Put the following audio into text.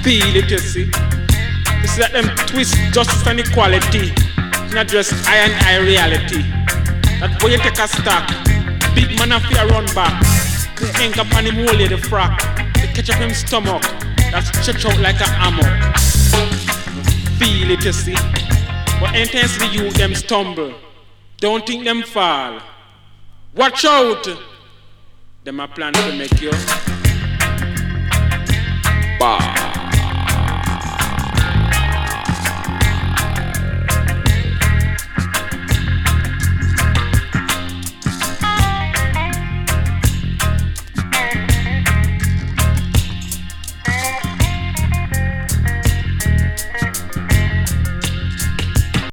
feel it, you see. You see that them twist justice and equality, not just I and I reality. That when you take a stock, big man a fear run back. Hang up on him hold the frack. They catch up him stomach, that stretch out like a hammock. Feel it, you see. But intensely you them stumble. Don't think them fall. Watch out. Them a plan to make you bar.